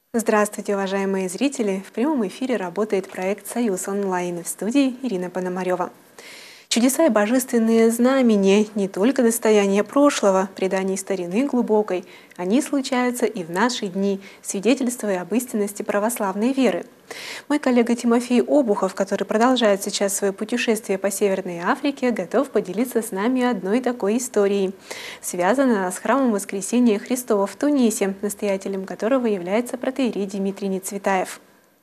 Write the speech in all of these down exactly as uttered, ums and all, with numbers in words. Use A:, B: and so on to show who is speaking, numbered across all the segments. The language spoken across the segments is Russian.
A: Здравствуйте, уважаемые зрители! В прямом эфире работает проект «Союз онлайн». В студии Ирина Пономарева. Чудеса и божественные знамения – не только достояние прошлого, преданий старины глубокой. Они случаются и в наши дни, свидетельствуя об истинности православной веры. Мой коллега Тимофей Обухов, который продолжает сейчас свое путешествие по Северной Африке, готов поделиться с нами одной такой историей. Связана она с храмом Воскресения Христова в Тунисе, настоятелем которого является протоиерей Дмитрий Нецветаев.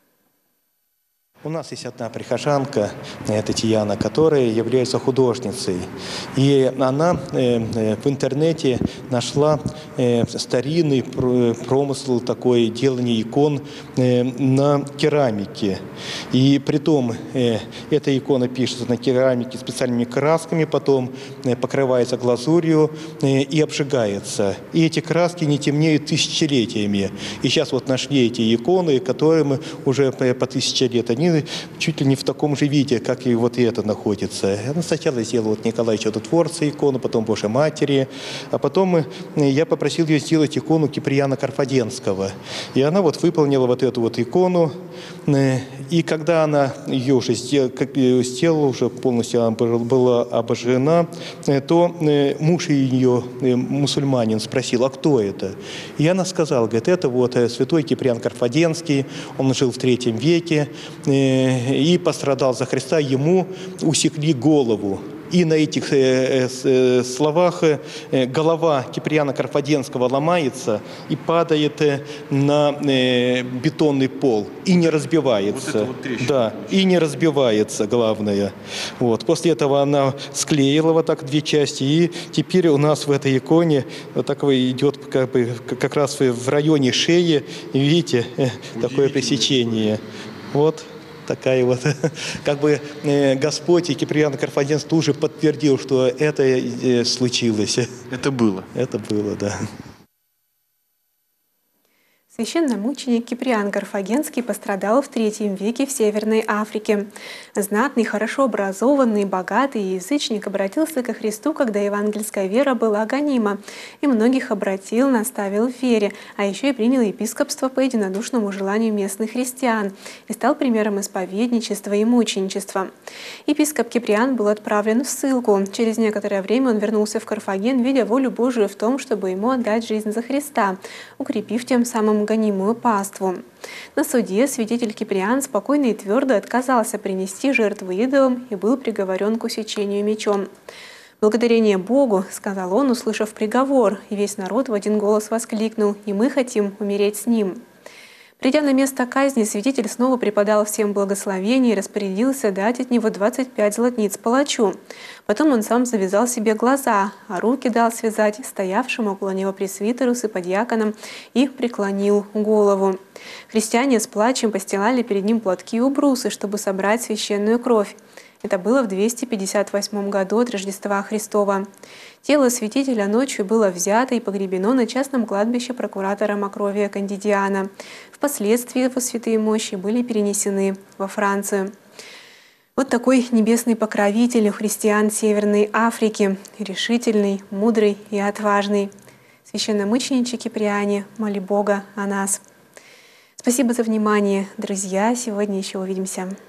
B: У нас есть одна прихожанка, Татьяна, которая является художницей. И она в интернете нашла старинный промысел, такое делание икон на керамике. И притом эта икона пишется на керамике специальными красками, потом покрывается глазурью и обжигается. И эти краски не темнеют тысячелетиями. И сейчас вот нашли эти иконы, которые мы уже по тысяче лет, они чуть ли не в таком же виде, как и вот это находится. Она сначала сделала вот Николая Чудотворца икону, потом Божьей Матери, а потом я попросил ее сделать икону Киприана Карфагенского. И она вот выполнила вот эту вот икону. И когда она ее уже сделала, уже полностью она была обожжена, то муж ее, мусульманин, спросил, а кто это? И она сказала, говорит, это вот святой Киприан Карфагенский, он жил в третьем веке и пострадал за Христа, ему усекли голову. И на этих э, э, словах э, голова Киприана Карфагенского ломается и падает э, на э, бетонный пол и не разбивается. Вот вот да, и не разбивается, главное. Вот. После этого она склеила вот так две части, и теперь у нас в этой иконе вот такое идет как бы как раз в районе шеи, видите, э, такое пресечение. Вот. Такая вот, как бы э, Господь и Киприан Карфагенский тоже подтвердил, что это э, случилось.
C: Это было.
B: Это было, да.
A: Священномученик Киприан Карфагенский пострадал в третьем веке в Северной Африке. Знатный, хорошо образованный, богатый язычник обратился ко Христу, когда евангельская вера была гонима, и многих обратил, наставил в вере, а еще и принял епископство по единодушному желанию местных христиан и стал примером исповедничества и мученичества. Епископ Киприан был отправлен в ссылку. Через некоторое время он вернулся в Карфаген, видя волю Божию в том, чтобы ему отдать жизнь за Христа, укрепив тем самым гонимую паству. На суде свидетель Киприан спокойно и твердо отказался принести жертву идолам и был приговорен к усечению мечом. «Благодарение Богу, — сказал он, услышав приговор, и весь народ в один голос воскликнул, — и мы хотим умереть с ним». Придя на место казни, свидетель снова преподал всем благословение и распорядился дать от него двадцать пять златниц палачу. Потом он сам завязал себе глаза, а руки дал связать стоявшему около него пресвитеру с иподьяконом и преклонил голову. Христиане с плачем постилали перед ним платки и убрусы, чтобы собрать священную кровь. Это было в двести пятьдесят восьмом году от Рождества Христова. Тело святителя ночью было взято и погребено на частном кладбище прокуратора Макровия Кандидиана. Впоследствии его святые мощи были перенесены во Францию. Вот такой небесный покровитель у христиан Северной Африки, решительный, мудрый и отважный. Священномучениче Киприане, моли Бога о нас. Спасибо за внимание, друзья. Сегодня еще увидимся.